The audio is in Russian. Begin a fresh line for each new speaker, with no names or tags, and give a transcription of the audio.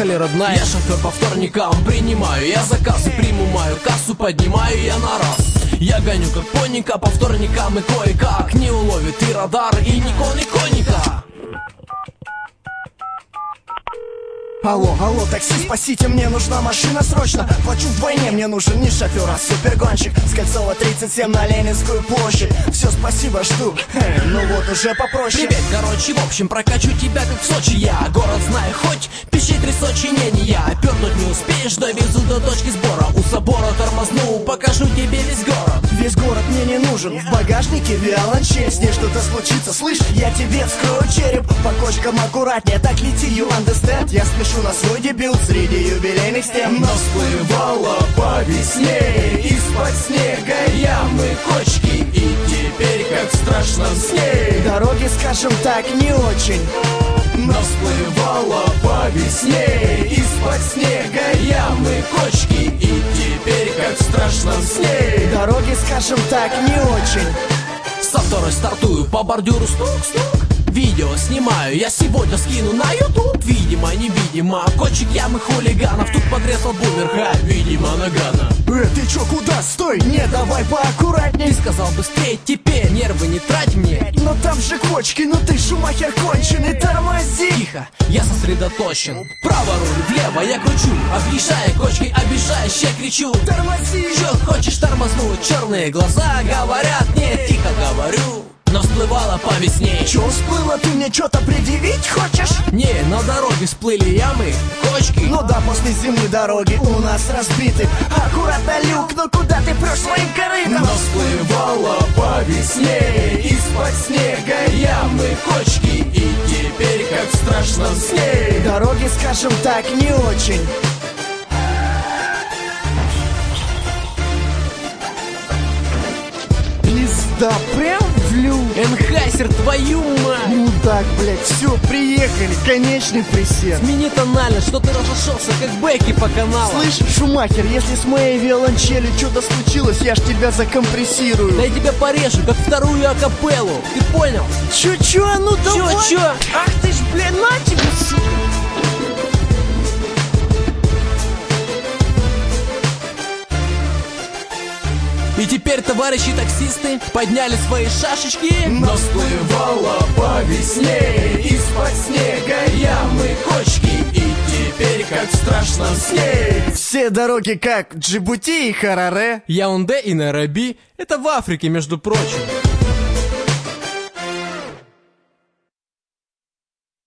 ли, родная? Я шофер по вторникам, принимаю я заказы, приму мою кассу, поднимаю я на раз. Я гоню как поника по вторникам и кое-как не уловит и радар, и Никон, и коника.
Алло, алло, такси, спасите, мне нужна машина срочно. Плачу вдвойне, мне нужен не шофер, а супергонщик. С Кольцова 37 на Ленинскую площадь. Все, спасибо, жду, ну вот уже попроще.
Привет, короче, в общем, прокачу тебя как в Сочи. Я город знаю, хоть пищи три сочинения. Пернуть не успеешь, довезу до точки сбора. У собора тормозну, покажу тебе весь город.
Весь город мне не нужен, в багажнике виолончель. С ней что-то случится, слышь, я тебе вскрою череп. По кочкам аккуратнее, так лети, you understand. Я спешу на свой дебют среди юбилейных стен.
Но всплывала по весне из-под снега ямы, кочки, и теперь как в страшном сне.
Дороги, скажем так, не очень.
Но всплывала по весне из-под снега ямы, кочки, и теперь как в страшном сне.
Дороги, скажем так, не очень.
Со второй стартую по бордюру, стук-стук. Видео снимаю, я сегодня скину на YouTube. Видимо, невидимо, кочек ямы хулиганов. Тут подрезал бумер, видимо, нагана.
Ты чё, куда? Стой! Не, давай поаккуратней.
Ты сказал быстрее, теперь нервы не трать мне.
Но там же кочки, ну ты шумахер конченый, тормози.
Тихо, я сосредоточен. Право руль, влево я кручу. Объезжая кочки, обижающе кричу.
Тормози!
Чё хочешь тормознуть? Черные глаза говорят, нет, тихо говорю. Но всплывала по весне.
Чё всплыло, ты мне чё-то предъявить хочешь?
Не, на дороге всплыли ямы, кочки.
Ну да, после зимы дороги у нас разбиты. Аккуратно, люк, но куда ты прешь своим корытом?
Но всплывала по весне из-под снега ямы, кочки, и теперь как в страшном сне.
Дороги, скажем так, не очень. Пизда, прям в люк.
Энхайсер, твою мать!
Ну так, блядь, все, приехали, конечный пресет.
Смени тонально, что ты разошелся, как Бекки по каналу.
Слышь, Шумахер, если с моей виолончелью что-то случилось, я ж тебя закомпрессирую.
Да я тебя порежу, как вторую акапеллу. Ты понял?
Чё, ну давай.
Чё?
Ах ты ж, блядь, на тебе, сука.
И теперь, товарищи таксисты, подняли свои шашечки. Но всплывала по весне из-под снега ямы, кочки, и теперь как в страшном сне.
Все дороги как Джибути и Хараре.
Яунде и Найроби — это в Африке, между прочим.